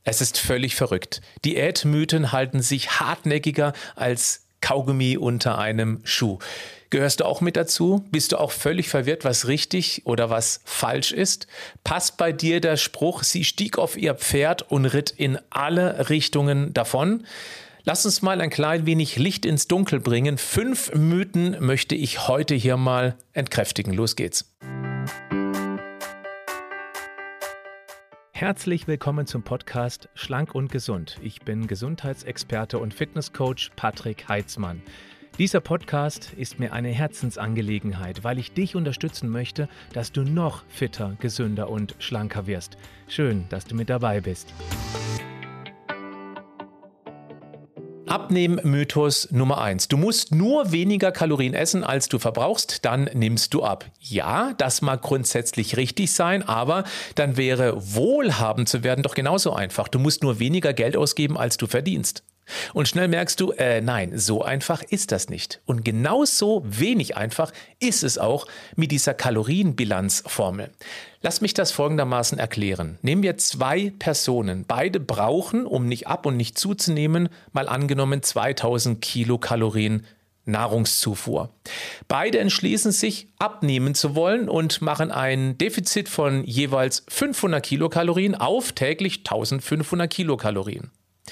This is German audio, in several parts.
Es ist völlig verrückt. Diätmythen halten sich hartnäckiger als Kaugummi unter einem Schuh. Gehörst du auch mit dazu? Bist du auch völlig verwirrt, was richtig oder was falsch ist? Passt bei dir der Spruch, sie stieg auf ihr Pferd und ritt in alle Richtungen davon? Lass uns mal ein klein wenig Licht ins Dunkel bringen. 5 Mythen möchte ich heute hier mal entkräftigen. Los geht's. Herzlich willkommen zum Podcast Schlank und Gesund. Ich bin Gesundheitsexperte und Fitnesscoach Patrick Heitzmann. Dieser Podcast ist mir eine Herzensangelegenheit, weil ich dich unterstützen möchte, dass du noch fitter, gesünder und schlanker wirst. Schön, dass du mit dabei bist. Abnehmen-Mythos Nummer 1. Du musst nur weniger Kalorien essen, als du verbrauchst, dann nimmst du ab. Ja, das mag grundsätzlich richtig sein, aber dann wäre wohlhabend zu werden doch genauso einfach. Du musst nur weniger Geld ausgeben, als du verdienst. Und schnell merkst du, nein, so einfach ist das nicht. Und genauso wenig einfach ist es auch mit dieser Kalorienbilanzformel. Lass mich das folgendermaßen erklären. Nehmen wir 2 Personen. Beide brauchen, um nicht ab und nicht zuzunehmen, mal angenommen 2000 Kilokalorien Nahrungszufuhr. Beide entschließen sich, abnehmen zu wollen und machen ein Defizit von jeweils 500 Kilokalorien auf täglich 1500 Kilokalorien.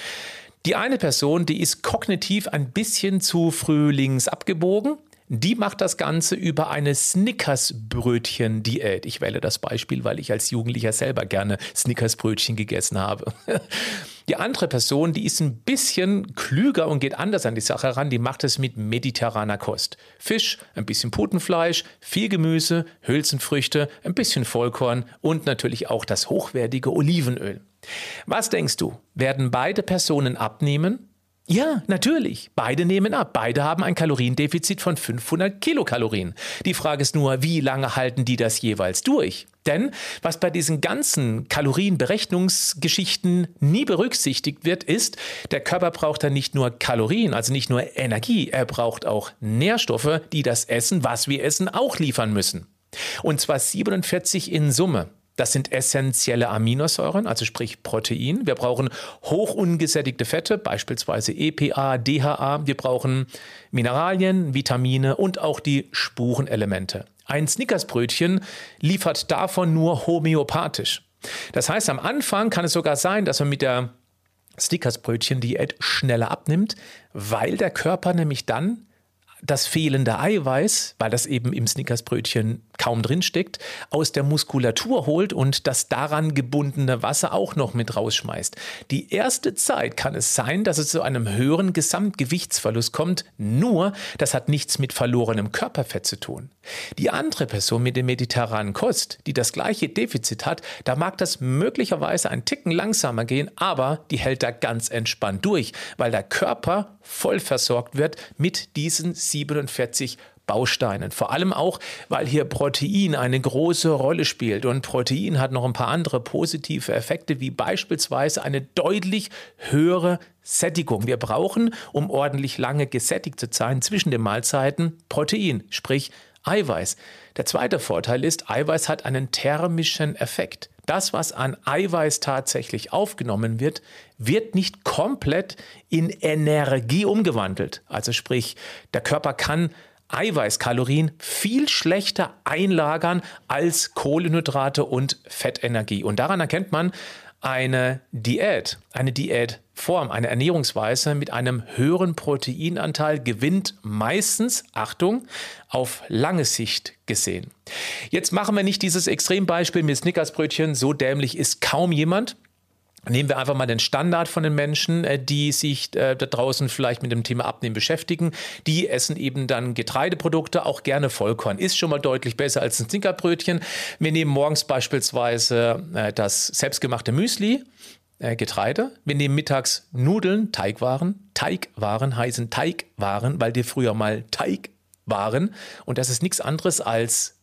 Die eine Person, die ist kognitiv ein bisschen zu früh links abgebogen. Die macht das Ganze über eine Snickers-Brötchen-Diät. Ich wähle das Beispiel, weil ich als Jugendlicher selber gerne Snickers-Brötchen gegessen habe. Die andere Person, die ist ein bisschen klüger und geht anders an die Sache ran. Die macht es mit mediterraner Kost. Fisch, ein bisschen Putenfleisch, viel Gemüse, Hülsenfrüchte, ein bisschen Vollkorn und natürlich auch das hochwertige Olivenöl. Was denkst du? Werden beide Personen abnehmen? Ja, natürlich. Beide nehmen ab. Beide haben ein Kaloriendefizit von 500 Kilokalorien. Die Frage ist nur, wie lange halten die das jeweils durch? Denn was bei diesen ganzen Kalorienberechnungsgeschichten nie berücksichtigt wird, ist, der Körper braucht dann nicht nur Kalorien, also nicht nur Energie, er braucht auch Nährstoffe, die das Essen, was wir essen, auch liefern müssen. Und zwar 47 in Summe. Das sind essentielle Aminosäuren, also sprich Protein. Wir brauchen hochungesättigte Fette, beispielsweise EPA, DHA. Wir brauchen Mineralien, Vitamine und auch die Spurenelemente. Ein Snickersbrötchen liefert davon nur homöopathisch. Das heißt, am Anfang kann es sogar sein, dass man mit der Snickersbrötchen-Diät schneller abnimmt, weil der Körper nämlich dann das fehlende Eiweiß, weil das eben im Snickersbrötchen kaum drin steckt, aus der Muskulatur holt und das daran gebundene Wasser auch noch mit rausschmeißt. Die erste Zeit kann es sein, dass es zu einem höheren Gesamtgewichtsverlust kommt, nur das hat nichts mit verlorenem Körperfett zu tun. Die andere Person mit der mediterranen Kost, die das gleiche Defizit hat, da mag das möglicherweise ein Ticken langsamer gehen, aber die hält da ganz entspannt durch, weil der Körper voll versorgt wird mit diesen 47 Bausteinen. Vor allem auch, weil hier Protein eine große Rolle spielt. Und Protein hat noch ein paar andere positive Effekte, wie beispielsweise eine deutlich höhere Sättigung. Wir brauchen, um ordentlich lange gesättigt zu sein, zwischen den Mahlzeiten Protein, sprich Eiweiß. Der zweite Vorteil ist, Eiweiß hat einen thermischen Effekt. Das, was an Eiweiß tatsächlich aufgenommen wird, wird nicht komplett in Energie umgewandelt. Also sprich, der Körper kann Eiweißkalorien viel schlechter einlagern als Kohlenhydrate und Fettenergie. Und daran erkennt man, eine Diätform, eine Ernährungsweise mit einem höheren Proteinanteil gewinnt meistens, Achtung, auf lange Sicht gesehen. Jetzt machen wir nicht dieses Extrembeispiel mit Snickersbrötchen, so dämlich ist kaum jemand. Nehmen wir einfach mal den Standard von den Menschen, die sich da draußen vielleicht mit dem Thema Abnehmen beschäftigen. Die essen eben dann Getreideprodukte, auch gerne Vollkorn. Ist schon mal deutlich besser als ein Snickerbrötchen. Wir nehmen morgens beispielsweise das selbstgemachte Müsli, Getreide. Wir nehmen mittags Nudeln, Teigwaren. Teigwaren heißen Teigwaren, weil die früher mal Teig waren. Und das ist nichts anderes als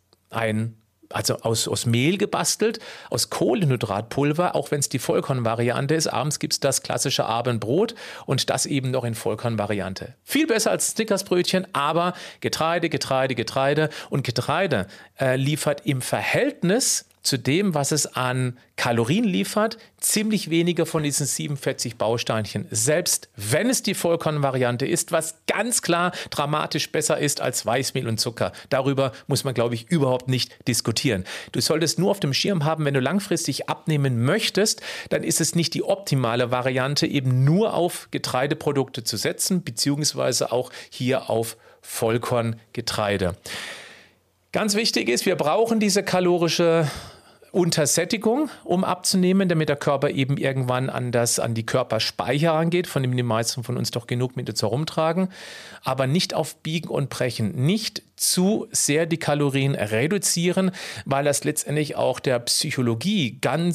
aus Mehl gebastelt, aus Kohlenhydratpulver, auch wenn es die Vollkornvariante ist. Abends gibt es das klassische Abendbrot und das eben noch in Vollkornvariante. Viel besser als Snickersbrötchen, aber Getreide. Und Getreide liefert im Verhältnis zu dem, was es an Kalorien liefert, ziemlich weniger von diesen 47 Bausteinchen. Selbst wenn es die Vollkornvariante ist, was ganz klar dramatisch besser ist als Weißmehl und Zucker. Darüber muss man, glaube ich, überhaupt nicht diskutieren. Du solltest nur auf dem Schirm haben, wenn du langfristig abnehmen möchtest, dann ist es nicht die optimale Variante, eben nur auf Getreideprodukte zu setzen, beziehungsweise auch hier auf Vollkorngetreide. Ganz wichtig ist, wir brauchen diese kalorische Untersättigung, um abzunehmen, damit der Körper eben irgendwann an die Körperspeicher rangeht, von dem die meisten von uns doch genug mit uns herumtragen, aber nicht auf Biegen und Brechen, nicht zu sehr die Kalorien reduzieren, weil das letztendlich auch der Psychologie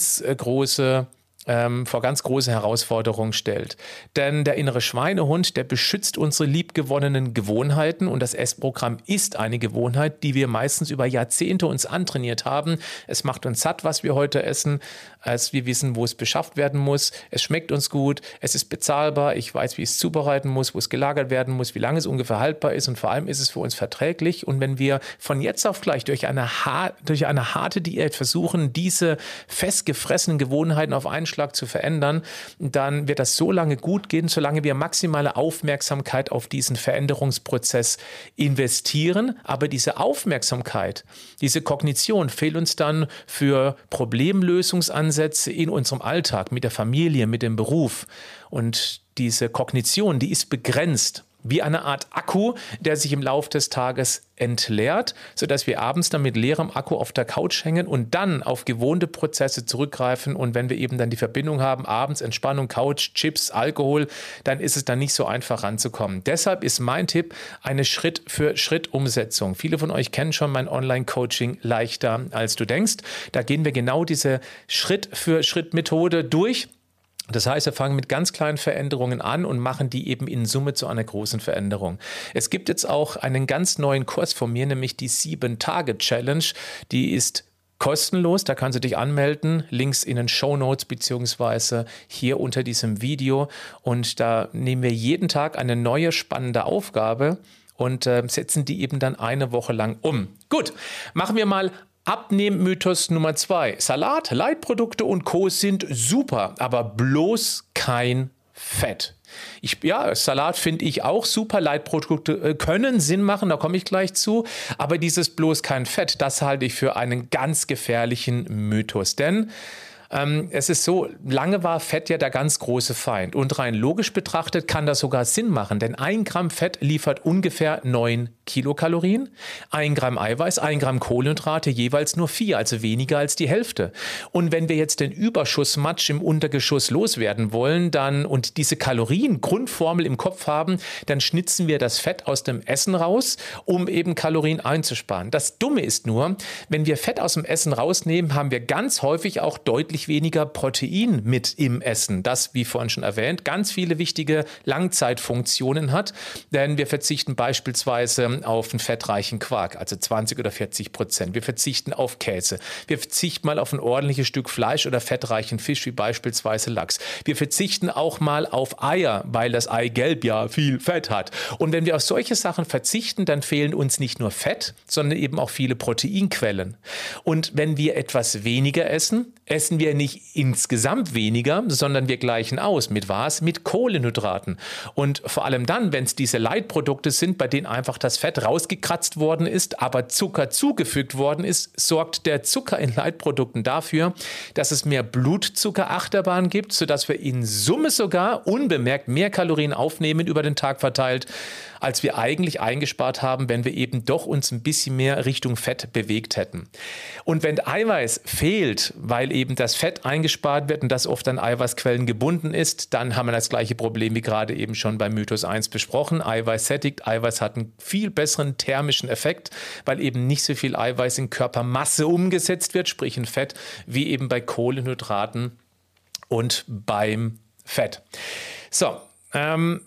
vor ganz große Herausforderungen stellt. Denn der innere Schweinehund, der beschützt unsere liebgewonnenen Gewohnheiten und das Essprogramm ist eine Gewohnheit, die wir meistens über Jahrzehnte uns antrainiert haben. Es macht uns satt, was wir heute essen, als wir wissen, wo es beschafft werden muss. Es schmeckt uns gut, es ist bezahlbar, ich weiß, wie ich es zubereiten muss, wo es gelagert werden muss, wie lange es ungefähr haltbar ist und vor allem ist es für uns verträglich. Und wenn wir von jetzt auf gleich durch eine harte Diät versuchen, diese festgefressenen Gewohnheiten auf einen Schlag zu verändern, dann wird das so lange gut gehen, solange wir maximale Aufmerksamkeit auf diesen Veränderungsprozess investieren. Aber diese Aufmerksamkeit, diese Kognition fehlt uns dann für Problemlösungsansätze in unserem Alltag, mit der Familie, mit dem Beruf. Und diese Kognition, die ist begrenzt. Wie eine Art Akku, der sich im Laufe des Tages entleert, sodass wir abends dann mit leerem Akku auf der Couch hängen und dann auf gewohnte Prozesse zurückgreifen. Und wenn wir eben dann die Verbindung haben, abends Entspannung, Couch, Chips, Alkohol, dann ist es dann nicht so einfach ranzukommen. Deshalb ist mein Tipp eine Schritt-für-Schritt-Umsetzung. Viele von euch kennen schon mein Online-Coaching leichter als du denkst. Da gehen wir genau diese Schritt-für-Schritt-Methode durch. Das heißt, wir fangen mit ganz kleinen Veränderungen an und machen die eben in Summe zu einer großen Veränderung. Es gibt jetzt auch einen ganz neuen Kurs von mir, nämlich die 7-Tage-Challenge. Die ist kostenlos, da kannst du dich anmelden, Links in den Shownotes beziehungsweise hier unter diesem Video. Und da nehmen wir jeden Tag eine neue spannende Aufgabe und setzen die eben dann eine Woche lang um. Gut, machen wir mal Abnehmmythos Nummer 2. Salat, Leitprodukte und Co. sind super, aber bloß kein Fett. Salat finde ich auch super. Leitprodukte können Sinn machen, da komme ich gleich zu. Aber dieses bloß kein Fett, das halte ich für einen ganz gefährlichen Mythos. Denn es ist so, lange war Fett ja der ganz große Feind. Und rein logisch betrachtet kann das sogar Sinn machen, denn 1 Gramm Fett liefert ungefähr 9 Kilokalorien, 1 Gramm Eiweiß, 1 Gramm Kohlenhydrate jeweils nur 4, also weniger als die Hälfte. Und wenn wir jetzt den Überschussmatsch im Untergeschoss loswerden wollen und diese Kalorien-Grundformel im Kopf haben, dann schnitzen wir das Fett aus dem Essen raus, um eben Kalorien einzusparen. Das Dumme ist nur, wenn wir Fett aus dem Essen rausnehmen, haben wir ganz häufig auch deutlich weniger Protein mit im Essen, das, wie vorhin schon erwähnt, ganz viele wichtige Langzeitfunktionen hat, denn wir verzichten beispielsweise auf einen fettreichen Quark, also 20 oder 40%. Wir verzichten auf Käse. Wir verzichten mal auf ein ordentliches Stück Fleisch oder fettreichen Fisch, wie beispielsweise Lachs. Wir verzichten auch mal auf Eier, weil das Eigelb ja viel Fett hat. Und wenn wir auf solche Sachen verzichten, dann fehlen uns nicht nur Fett, sondern eben auch viele Proteinquellen. Und wenn wir etwas weniger essen, essen wir nicht insgesamt weniger, sondern wir gleichen aus. Mit was? Mit Kohlenhydraten. Und vor allem dann, wenn es diese Leitprodukte sind, bei denen einfach das Fett rausgekratzt worden ist, aber Zucker zugefügt worden ist, sorgt der Zucker in Leitprodukten dafür, dass es mehr Blutzuckerachterbahn gibt, sodass wir in Summe sogar unbemerkt mehr Kalorien aufnehmen über den Tag verteilt, als wir eigentlich eingespart haben, wenn wir eben doch uns ein bisschen mehr Richtung Fett bewegt hätten. Und wenn Eiweiß fehlt, weil eben das Fett eingespart wird und das oft an Eiweißquellen gebunden ist, dann haben wir das gleiche Problem wie gerade eben schon bei Mythos 1 besprochen. Eiweiß sättigt, Eiweiß hat einen viel besseren thermischen Effekt, weil eben nicht so viel Eiweiß in Körpermasse umgesetzt wird, sprich in Fett, wie eben bei Kohlenhydraten und beim Fett. So,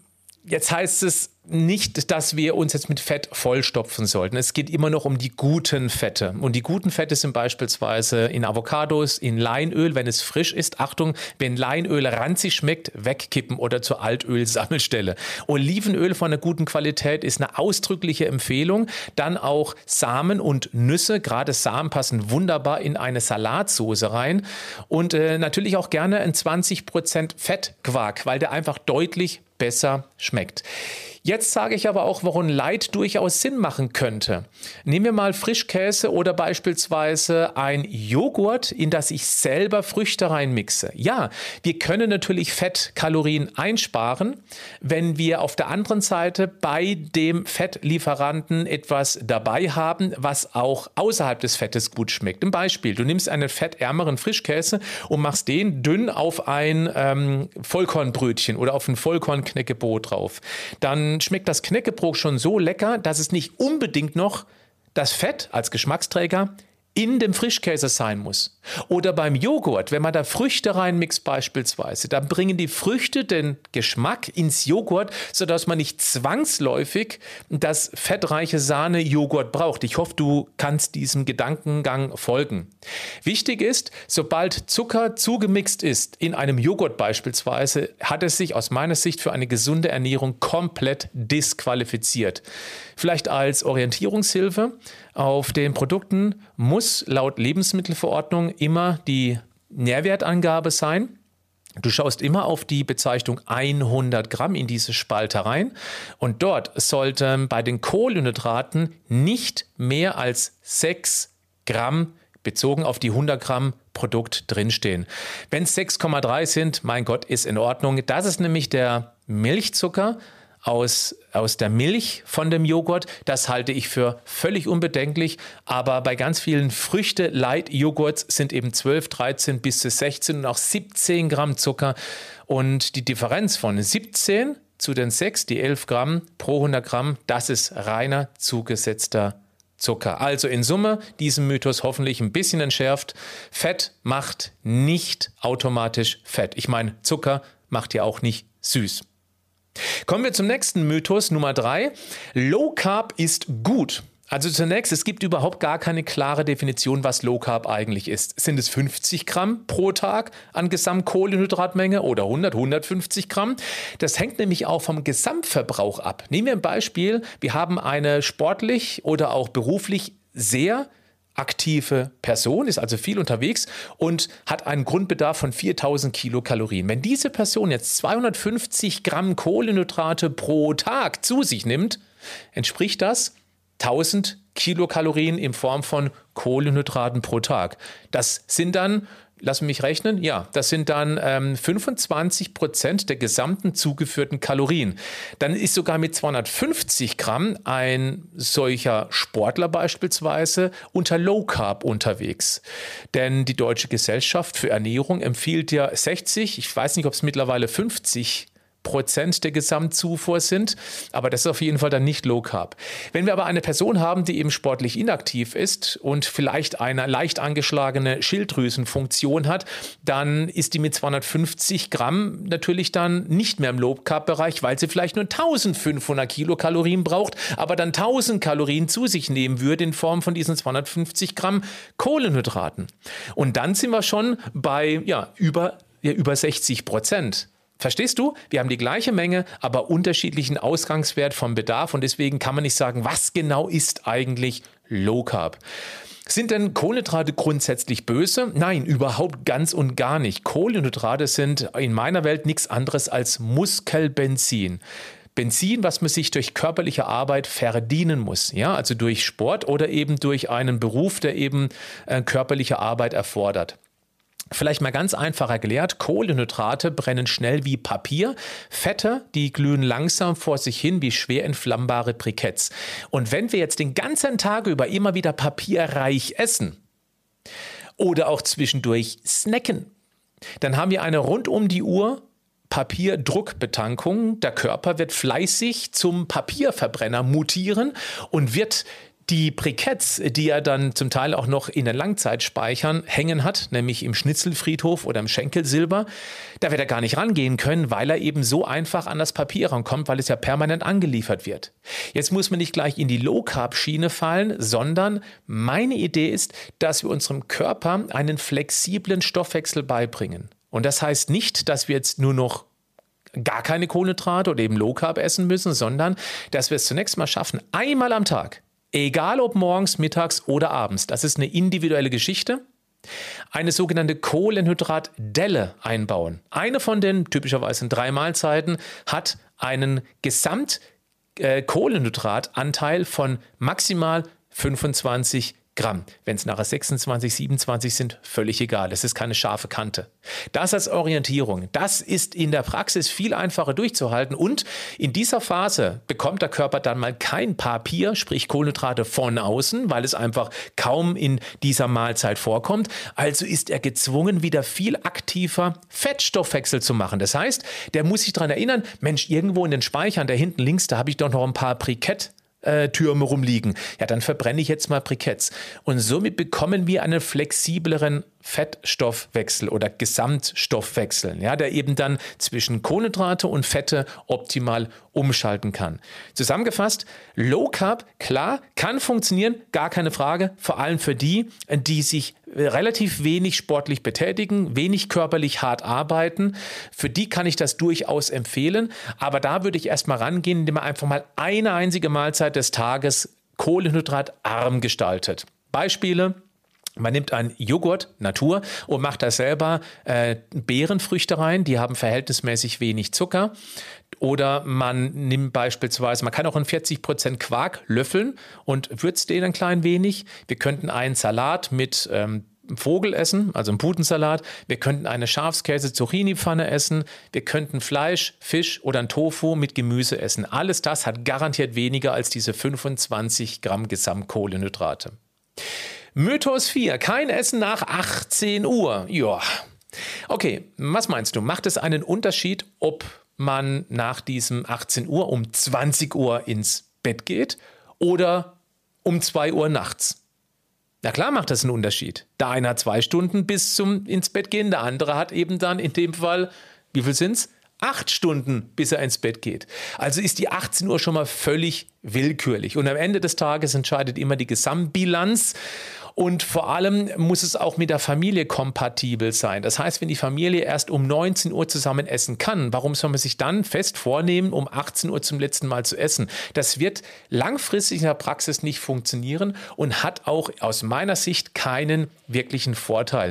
Jetzt heißt es nicht, dass wir uns jetzt mit Fett vollstopfen sollten. Es geht immer noch um die guten Fette. Und die guten Fette sind beispielsweise in Avocados, in Leinöl, wenn es frisch ist. Achtung, wenn Leinöl ranzig schmeckt, wegkippen oder zur Altölsammelstelle. Olivenöl von einer guten Qualität ist eine ausdrückliche Empfehlung. Dann auch Samen und Nüsse. Gerade Samen passen wunderbar in eine Salatsoße rein. Und natürlich auch gerne ein 20% Fettquark, weil der einfach deutlich besser schmeckt. Jetzt sage ich aber auch, warum Light durchaus Sinn machen könnte. Nehmen wir mal Frischkäse oder beispielsweise ein Joghurt, in das ich selber Früchte reinmixe. Ja, wir können natürlich Fettkalorien einsparen, wenn wir auf der anderen Seite bei dem Fettlieferanten etwas dabei haben, was auch außerhalb des Fettes gut schmeckt. Ein Beispiel, du nimmst einen fettärmeren Frischkäse und machst den dünn auf ein Vollkornbrötchen oder auf ein Vollkornknäckebrot drauf. Dann schmeckt das Knäckebrot schon so lecker, dass es nicht unbedingt noch das Fett als Geschmacksträger in dem Frischkäse sein muss. Oder beim Joghurt, wenn man da Früchte reinmixt beispielsweise, dann bringen die Früchte den Geschmack ins Joghurt, sodass man nicht zwangsläufig das fettreiche Sahne-Joghurt braucht. Ich hoffe, du kannst diesem Gedankengang folgen. Wichtig ist, sobald Zucker zugemixt ist, in einem Joghurt beispielsweise, hat es sich aus meiner Sicht für eine gesunde Ernährung komplett disqualifiziert. Vielleicht als Orientierungshilfe: Auf den Produkten muss laut Lebensmittelverordnung immer die Nährwertangabe sein. Du schaust immer auf die Bezeichnung 100 Gramm in diese Spalte rein und dort sollten bei den Kohlenhydraten nicht mehr als 6 Gramm bezogen auf die 100 Gramm Produkt drinstehen. Wenn es 6,3 sind, mein Gott, ist in Ordnung. Das ist nämlich der Milchzucker aus der Milch von dem Joghurt. Das halte ich für völlig unbedenklich, aber bei ganz vielen Früchte-Light-Joghurts sind eben 12, 13 bis zu 16 und auch 17 Gramm Zucker und die Differenz von 17 zu den 6, die 11 Gramm pro 100 Gramm, das ist reiner zugesetzter Zucker. Also in Summe diesen Mythos hoffentlich ein bisschen entschärft. Fett macht nicht automatisch Fett. Ich meine, Zucker macht ja auch nicht süß. Kommen wir zum nächsten Mythos, Nummer 3. Low Carb ist gut. Also zunächst, es gibt überhaupt gar keine klare Definition, was Low Carb eigentlich ist. Sind es 50 Gramm pro Tag an Gesamtkohlenhydratmenge oder 100, 150 Gramm? Das hängt nämlich auch vom Gesamtverbrauch ab. Nehmen wir ein Beispiel. Wir haben eine sportlich oder auch beruflich sehr aktive Person, ist also viel unterwegs und hat einen Grundbedarf von 4000 Kilokalorien. Wenn diese Person jetzt 250 Gramm Kohlenhydrate pro Tag zu sich nimmt, entspricht das 1000 Kilokalorien in Form von Kohlenhydraten pro Tag. Das sind dann, lass mich rechnen, ja, das sind dann 25% der gesamten zugeführten Kalorien. Dann ist sogar mit 250 Gramm ein solcher Sportler beispielsweise unter Low Carb unterwegs. Denn die Deutsche Gesellschaft für Ernährung empfiehlt ja 60, ich weiß nicht, ob es mittlerweile 50% der Gesamtzufuhr sind, aber das ist auf jeden Fall dann nicht Low Carb. Wenn wir aber eine Person haben, die eben sportlich inaktiv ist und vielleicht eine leicht angeschlagene Schilddrüsenfunktion hat, dann ist die mit 250 Gramm natürlich dann nicht mehr im Low Carb Bereich, weil sie vielleicht nur 1500 Kilokalorien braucht, aber dann 1000 Kalorien zu sich nehmen würde in Form von diesen 250 Gramm Kohlenhydraten. Und dann sind wir schon bei über 60%. Verstehst du? Wir haben die gleiche Menge, aber unterschiedlichen Ausgangswert vom Bedarf und deswegen kann man nicht sagen, was genau ist eigentlich Low Carb. Sind denn Kohlenhydrate grundsätzlich böse? Nein, überhaupt ganz und gar nicht. Kohlenhydrate sind in meiner Welt nichts anderes als Muskelbenzin. Benzin, was man sich durch körperliche Arbeit verdienen muss, ja, also durch Sport oder eben durch einen Beruf, der eben körperliche Arbeit erfordert. Vielleicht mal ganz einfach erklärt, Kohlenhydrate brennen schnell wie Papier, Fette, die glühen langsam vor sich hin wie schwer entflammbare Briketts. Und wenn wir jetzt den ganzen Tag über immer wieder papierreich essen oder auch zwischendurch snacken, dann haben wir eine rund um die Uhr Papierdruckbetankung. Der Körper wird fleißig zum Papierverbrenner mutieren und wird Die Briketts, die er dann zum Teil auch noch in den Langzeitspeichern hängen hat, nämlich im Schnitzelfriedhof oder im Schenkelsilber, da wird er gar nicht rangehen können, weil er eben so einfach an das Papier rankommt, weil es ja permanent angeliefert wird. Jetzt muss man nicht gleich in die Low-Carb-Schiene fallen, sondern meine Idee ist, dass wir unserem Körper einen flexiblen Stoffwechsel beibringen. Und das heißt nicht, dass wir jetzt nur noch gar keine Kohlenhydrate oder eben Low Carb essen müssen, sondern dass wir es zunächst mal schaffen, einmal am Tag, egal ob morgens, mittags oder abends, das ist eine individuelle Geschichte, eine sogenannte Kohlenhydratdelle einbauen. Eine von den typischerweise 3 Mahlzeiten hat einen Gesamtkohlenhydratanteil von maximal 25 Gramm. Wenn es nachher 26, 27 sind, völlig egal. Es ist keine scharfe Kante. Das als Orientierung. Das ist in der Praxis viel einfacher durchzuhalten und in dieser Phase bekommt der Körper dann mal kein Papier, sprich Kohlenhydrate von außen, weil es einfach kaum in dieser Mahlzeit vorkommt. Also ist er gezwungen, wieder viel aktiver Fettstoffwechsel zu machen. Das heißt, der muss sich daran erinnern, Mensch, irgendwo in den Speichern, da hinten links, da habe ich doch noch ein paar Brikett-Türme rumliegen. Ja, dann verbrenne ich jetzt mal Briketts. Und somit bekommen wir einen flexibleren Fettstoffwechsel oder Gesamtstoffwechsel, ja, der eben dann zwischen Kohlenhydrate und Fette optimal umschalten kann. Zusammengefasst, Low Carb, klar, kann funktionieren, gar keine Frage, vor allem für die, die sich relativ wenig sportlich betätigen, wenig körperlich hart arbeiten. Für die kann ich das durchaus empfehlen, aber da würde ich erstmal rangehen, indem man einfach mal eine einzige Mahlzeit des Tages kohlenhydratarm gestaltet. Beispiele: Man nimmt einen Joghurt, Natur, und macht da selber Beerenfrüchte rein, die haben verhältnismäßig wenig Zucker. Oder man nimmt beispielsweise, man kann auch einen 40% Quark löffeln und würzt den ein klein wenig. Wir könnten einen Salat mit Vogel essen, also einen Putensalat. Wir könnten eine Schafskäse-Zucchini-Pfanne essen. Wir könnten Fleisch, Fisch oder ein Tofu mit Gemüse essen. Alles das hat garantiert weniger als diese 25 Gramm Gesamtkohlenhydrate. Mythos 4. Kein Essen nach 18 Uhr. Ja. Okay, was meinst du? Macht es einen Unterschied, ob man nach diesem 18 Uhr um 20 Uhr ins Bett geht oder um 2 Uhr nachts? Na klar macht das einen Unterschied. Der eine hat 2 Stunden bis zum ins Bett gehen, der andere hat eben dann in dem Fall, wie viel sind's? 8 Stunden, bis er ins Bett geht. Also ist die 18 Uhr schon mal völlig willkürlich. Und am Ende des Tages entscheidet immer die Gesamtbilanz. Und vor allem muss es auch mit der Familie kompatibel sein. Das heißt, wenn die Familie erst um 19 Uhr zusammen essen kann, warum soll man sich dann fest vornehmen, um 18 Uhr zum letzten Mal zu essen? Das wird langfristig in der Praxis nicht funktionieren und hat auch aus meiner Sicht keinen wirklichen Vorteil.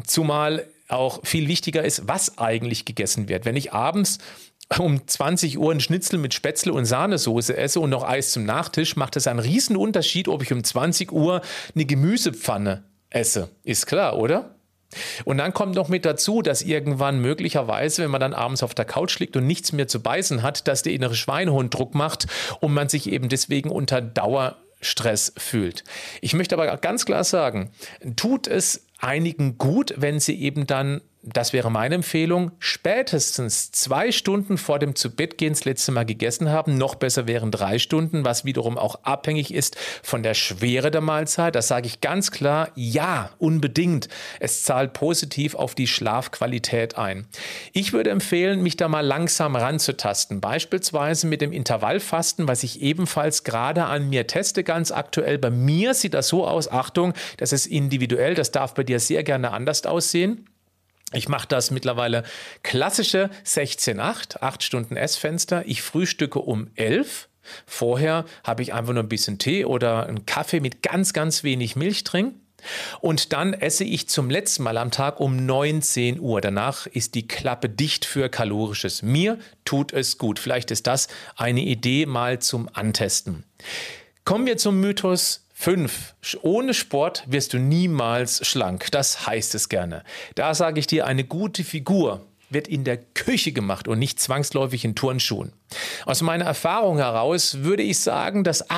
Zumal auch viel wichtiger ist, was eigentlich gegessen wird. Wenn ich abends um 20 Uhr einen Schnitzel mit Spätzle und Sahnesoße esse und noch Eis zum Nachtisch, macht es einen riesen Unterschied, ob ich um 20 Uhr eine Gemüsepfanne esse. Ist klar, oder? Und dann kommt noch mit dazu, dass irgendwann möglicherweise, wenn man dann abends auf der Couch liegt und nichts mehr zu beißen hat, dass der innere Schweinehund Druck macht und man sich eben deswegen unter Dauerstress fühlt. Ich möchte aber ganz klar sagen, tut es einigen gut, wenn sie eben dann, das wäre meine Empfehlung, spätestens 2 Stunden vor dem Zubettgehen das letzte Mal gegessen haben. Noch besser wären 3 Stunden, was wiederum auch abhängig ist von der Schwere der Mahlzeit. Das sage ich ganz klar, ja, unbedingt. Es zahlt positiv auf die Schlafqualität ein. Ich würde empfehlen, mich da mal langsam ranzutasten. Beispielsweise mit dem Intervallfasten, was ich ebenfalls gerade an mir teste, ganz aktuell. Bei mir sieht das so aus, Achtung, das ist individuell, das darf bei dir sehr gerne anders aussehen. Ich mache das mittlerweile klassische 16-8, 8 Stunden Essfenster. Ich frühstücke um 11. Vorher habe ich einfach nur ein bisschen Tee oder einen Kaffee mit ganz, ganz wenig Milch drin. Und dann esse ich zum letzten Mal am Tag um 19 Uhr. Danach ist die Klappe dicht für Kalorisches. Mir tut es gut. Vielleicht ist das eine Idee mal zum Antesten. Kommen wir zum Mythos 5. Ohne Sport wirst du niemals schlank. Das heißt es gerne. Da sage ich dir, eine gute Figur wird in der Küche gemacht und nicht zwangsläufig in Turnschuhen. Aus meiner Erfahrung heraus würde ich sagen, dass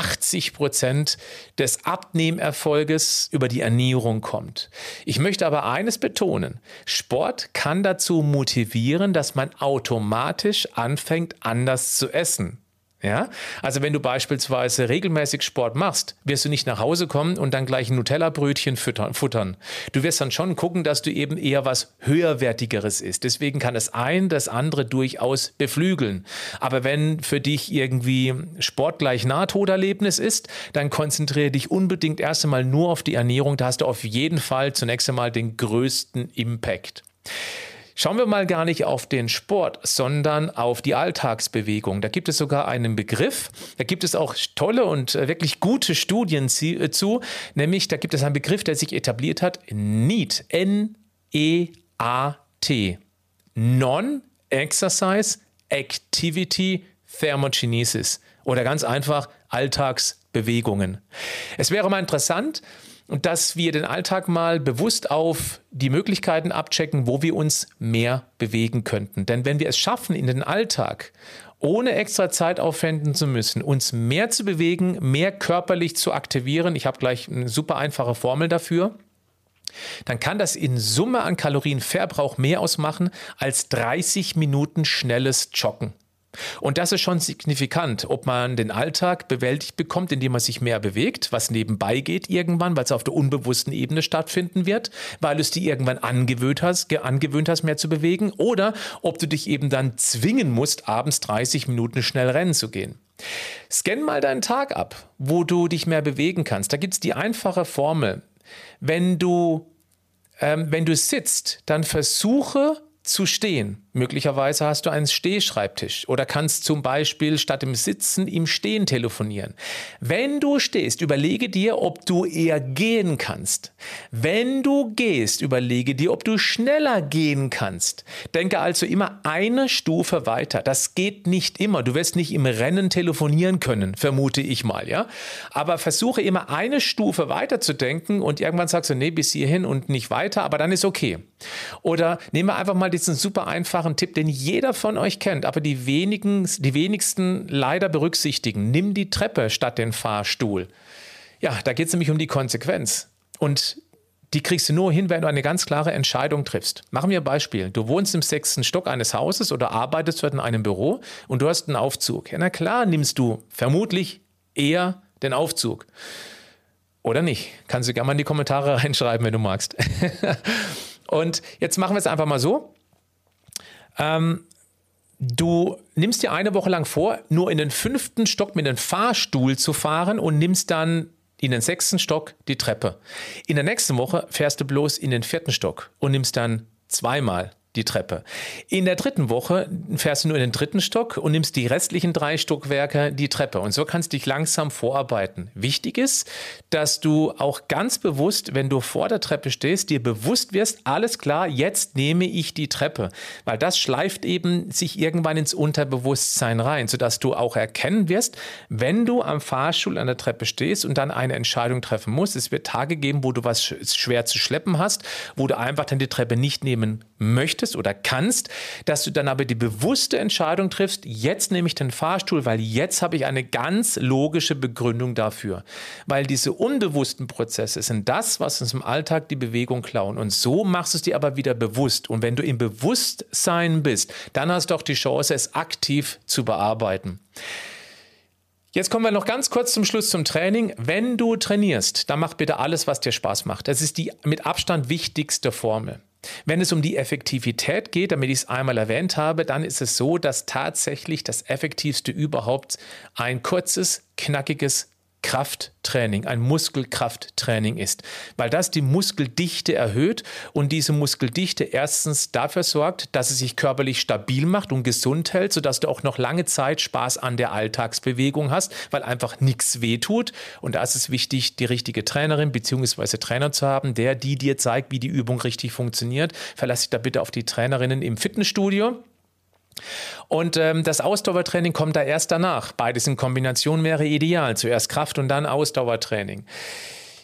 80% des Abnehmerfolges über die Ernährung kommt. Ich möchte aber eines betonen. Sport kann dazu motivieren, dass man automatisch anfängt, anders zu essen. Ja, also wenn du beispielsweise regelmäßig Sport machst, wirst du nicht nach Hause kommen und dann gleich ein Nutella-Brötchen futtern. Du wirst dann schon gucken, dass du eben eher was Höherwertigeres isst. Deswegen kann das andere durchaus beflügeln. Aber wenn für dich irgendwie Sport gleich Nahtoderlebnis ist, dann konzentriere dich unbedingt erst einmal nur auf die Ernährung. Da hast du auf jeden Fall zunächst einmal den größten Impact. Schauen wir mal gar nicht auf den Sport, sondern auf die Alltagsbewegung. Da gibt es sogar einen Begriff, da gibt es auch tolle und wirklich gute Studien zu, nämlich da gibt es einen Begriff, der sich etabliert hat, NEAT, N-E-A-T, Non-Exercise Activity Thermogenesis oder ganz einfach Alltagsbewegungen. Es wäre mal interessant, dass wir den Alltag mal bewusst auf die Möglichkeiten abchecken, wo wir uns mehr bewegen könnten. Denn wenn wir es schaffen, in den Alltag, ohne extra Zeit aufwenden zu müssen, uns mehr zu bewegen, mehr körperlich zu aktivieren, ich habe gleich eine super einfache Formel dafür, dann kann das in Summe an Kalorienverbrauch mehr ausmachen als 30 Minuten schnelles Joggen. Und das ist schon signifikant, ob man den Alltag bewältigt bekommt, indem man sich mehr bewegt, was nebenbei geht irgendwann, weil es auf der unbewussten Ebene stattfinden wird, weil du es dir irgendwann angewöhnt hast, mehr zu bewegen, oder ob du dich eben dann zwingen musst, abends 30 Minuten schnell rennen zu gehen. Scan mal deinen Tag ab, wo du dich mehr bewegen kannst. Da gibt es die einfache Formel. Wenn du sitzt, dann versuche zu stehen. Möglicherweise hast du einen Stehschreibtisch oder kannst zum Beispiel statt im Sitzen im Stehen telefonieren. Wenn du stehst, überlege dir, ob du eher gehen kannst. Wenn du gehst, überlege dir, ob du schneller gehen kannst. Denke also immer eine Stufe weiter. Das geht nicht immer. Du wirst nicht im Rennen telefonieren können, vermute ich mal, ja. Aber versuche immer eine Stufe weiter zu denken und irgendwann sagst du, nee, bis hierhin und nicht weiter, aber dann ist okay. Oder nehmen wir einfach mal diesen super einfachen Tipp, den jeder von euch kennt, aber die wenigsten leider berücksichtigen. Nimm die Treppe statt den Fahrstuhl. Ja, da geht es nämlich um die Konsequenz. Und die kriegst du nur hin, wenn du eine ganz klare Entscheidung triffst. Machen wir ein Beispiel. Du wohnst im 6. Stock eines Hauses oder arbeitest dort in einem Büro und du hast einen Aufzug. Ja, na klar nimmst du vermutlich eher den Aufzug. Oder nicht? Kannst du gerne mal in die Kommentare reinschreiben, wenn du magst. Und jetzt machen wir es einfach mal so. Du nimmst dir eine Woche lang vor, nur in den 5. Stock mit dem Fahrstuhl zu fahren und nimmst dann in den 6. Stock die Treppe. In der nächsten Woche fährst du bloß in den 4. Stock und nimmst dann zweimal die Treppe. In der 3. Woche fährst du nur in den 3. Stock und nimmst die restlichen 3 Stockwerke die Treppe. Und so kannst du dich langsam vorarbeiten. Wichtig ist, dass du auch ganz bewusst, wenn du vor der Treppe stehst, dir bewusst wirst, alles klar, jetzt nehme ich die Treppe. Weil das schleift eben sich irgendwann ins Unterbewusstsein rein, sodass du auch erkennen wirst, wenn du am Fahrstuhl an der Treppe stehst und dann eine Entscheidung treffen musst. Es wird Tage geben, wo du was schwer zu schleppen hast, wo du einfach dann die Treppe nicht nehmen möchtest oder kannst, dass du dann aber die bewusste Entscheidung triffst, jetzt nehme ich den Fahrstuhl, weil jetzt habe ich eine ganz logische Begründung dafür. Weil diese unbewussten Prozesse sind das, was uns im Alltag die Bewegung klauen. Und so machst du es dir aber wieder bewusst. Und wenn du im Bewusstsein bist, dann hast du auch die Chance, es aktiv zu bearbeiten. Jetzt kommen wir noch ganz kurz zum Schluss zum Training. Wenn du trainierst, dann mach bitte alles, was dir Spaß macht. Das ist die mit Abstand wichtigste Formel. Wenn es um die Effektivität geht, damit ich es einmal erwähnt habe, dann ist es so, dass tatsächlich das Effektivste überhaupt ein kurzes, knackiges Krafttraining, ein Muskelkrafttraining ist, weil das die Muskeldichte erhöht und diese Muskeldichte erstens dafür sorgt, dass es sich körperlich stabil macht und gesund hält, sodass du auch noch lange Zeit Spaß an der Alltagsbewegung hast, weil einfach nichts wehtut. Und da ist es wichtig, die richtige Trainerin bzw. Trainer zu haben, der dir zeigt, wie die Übung richtig funktioniert. Verlass dich da bitte auf die Trainerinnen im Fitnessstudio. Und das Ausdauertraining kommt da erst danach. Beides in Kombination wäre ideal. Zuerst Kraft und dann Ausdauertraining.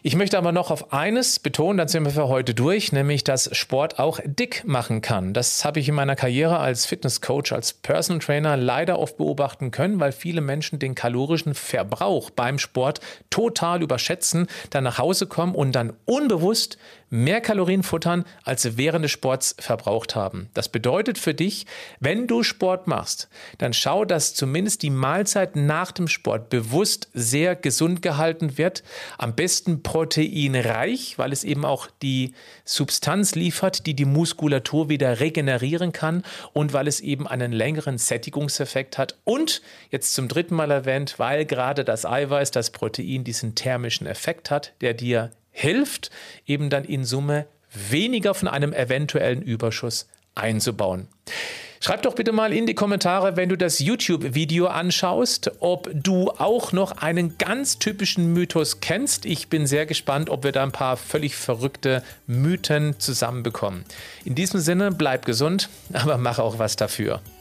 Ich möchte aber noch auf eines betonen, dann sind wir für heute durch, nämlich, dass Sport auch dick machen kann. Das habe ich in meiner Karriere als Fitnesscoach, als Personal Trainer leider oft beobachten können, weil viele Menschen den kalorischen Verbrauch beim Sport total überschätzen, dann nach Hause kommen und dann unbewusst mehr Kalorien futtern, als sie während des Sports verbraucht haben. Das bedeutet für dich, wenn du Sport machst, dann schau, dass zumindest die Mahlzeit nach dem Sport bewusst sehr gesund gehalten wird. Am besten proteinreich, weil es eben auch die Substanz liefert, die die Muskulatur wieder regenerieren kann und weil es eben einen längeren Sättigungseffekt hat. Und jetzt zum dritten Mal erwähnt, weil gerade das Eiweiß, das Protein diesen thermischen Effekt hat, der dir hilft, eben dann in Summe weniger von einem eventuellen Überschuss einzubauen. Schreib doch bitte mal in die Kommentare, wenn du das YouTube-Video anschaust, ob du auch noch einen ganz typischen Mythos kennst. Ich bin sehr gespannt, ob wir da ein paar völlig verrückte Mythen zusammenbekommen. In diesem Sinne, bleib gesund, aber mach auch was dafür.